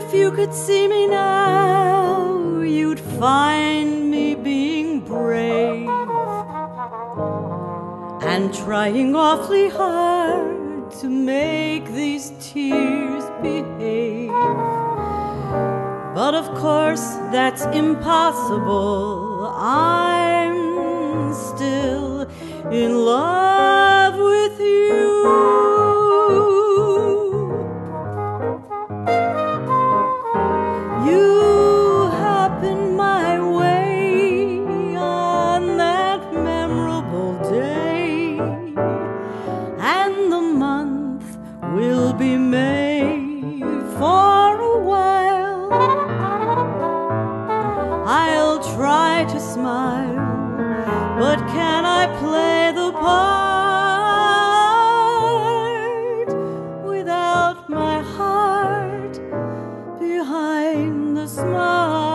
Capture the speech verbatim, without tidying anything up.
if you could see me now, you'd find me being brave and trying awfully hard to make these tears behave. But of course that's impossible. I'm still in love with you. You happened my way on that memorable day, and the month will be May for a while. I'll try to smile, but can I play the part without my heart behind the smile?